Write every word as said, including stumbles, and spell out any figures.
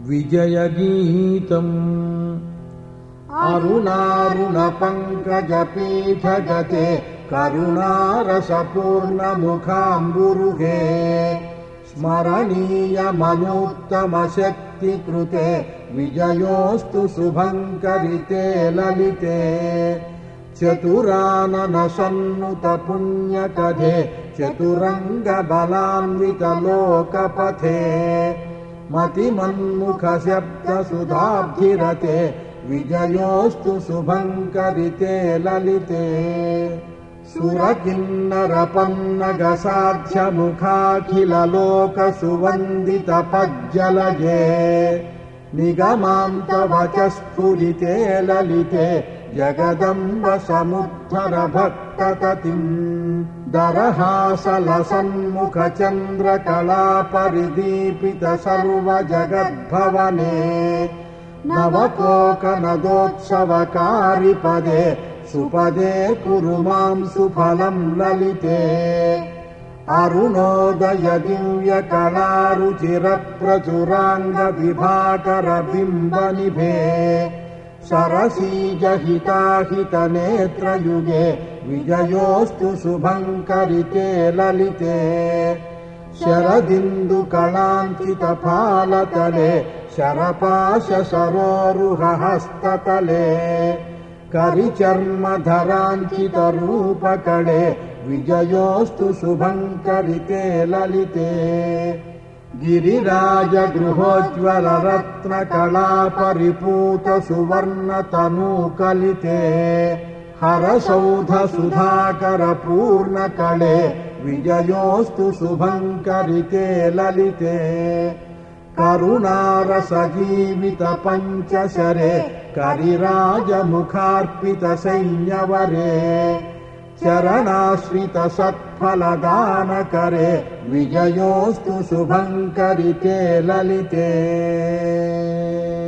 विजयगीतम्। अरुणारुणपङ्कजपीठगते करुणारसपूर्णमुखाम्बुरुहे स्मरणीयमनूत्तमशक्तिकृते विजयोऽस्तु शुभङ्करिते ललिते। चतुराननसन्नुतपुण्यकधे चतुरङ्गबलान्वितलोकपथे मतिमन्मुखशब्दसुधाब्धिरते विजयोऽस्तु शुभङ्करिते ललिते। सुरकिन्नरपन्नगसाध्यमुखाखिललोकसुवन्दितपज्जलजे निगमान्तवचस्फुरिते ललिते जगदम्ब समुद्धर भक्तततिम्। दरहासलसन्मुखचन्द्रकलापरिदीपित सर्वजगद्भवने नवकोकनदोत्सवकारि पदे सुपदे कुरु मां सुफलं ललिते। अरुणोदय दिव्यकलारुचिरप्रचुराङ्गविभाकरबिम्बनिभे सरसीजहिताहितनेत्रयुगे विजयोऽस्तु शुभङ्करिते ललिते। शरदिन्दुकलाञ्चितफालतले शरपाशसरोरुहहस्ततले करिचर्मधराञ्चितरूपकळे विजयोऽस्तु शुभङ्करिते ललिते। गिरिराजगृहोज्ज्वलरत्नकलापरिपूतसुवर्णतनूकलिते हरसौधसुधाकरपूर्णकळे विजयोऽस्तु शुभङ्करिते ललिते। करुणारसजीवितपञ्चशरे करिराजमुखार्पितसैन्यवरे चरणाश्रितसत्फलदानकरे विजयोऽस्तु शुभङ्करिते ललिते।